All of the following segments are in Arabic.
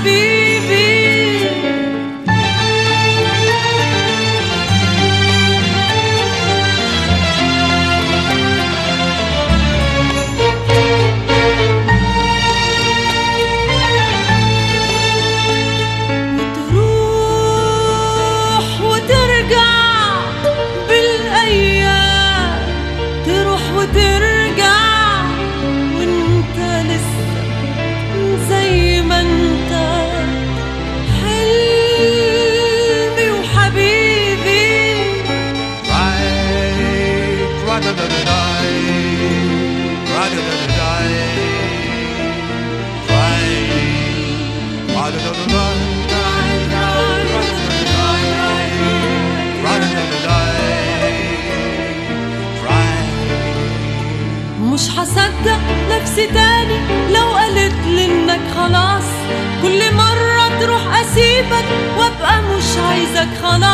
وحبيبي. وترجع وانت لسه زي ما انت، حلمي وحبيبي. مش هصدق نفسي تاني لو قالت لي انك خلاص، كل مرة تروح اسيبك وابقى مش عايزك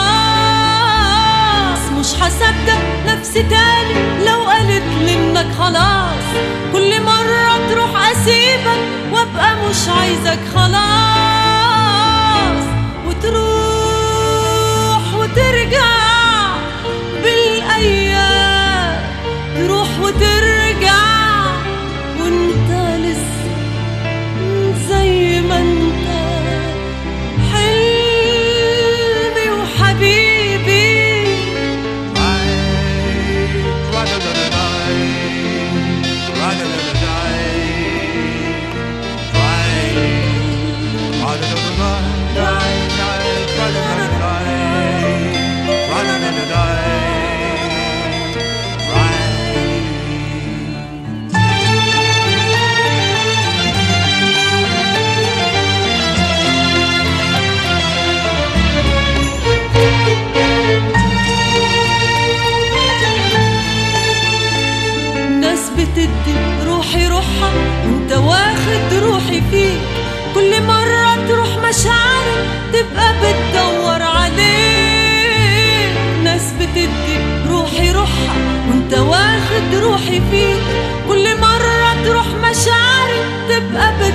خلاص. مش هصدق نفسي تاني لو قالت لي انك خلاص، كل مرة تروح اسيبك وابقى مش عايزك خلاص. وتروح وترجع بالايام، تروح وترجع وانت لسه زي ما انت، حلمي وحبيبي. بتدي روحي روحها وانت واخد روحي فيك، كل مرة تروح مشاعري تبقى بتدور عليك. ناس بتدي روحي روحها وانت واخد روحي فيك، كل مرة تروح مشاعري تبقى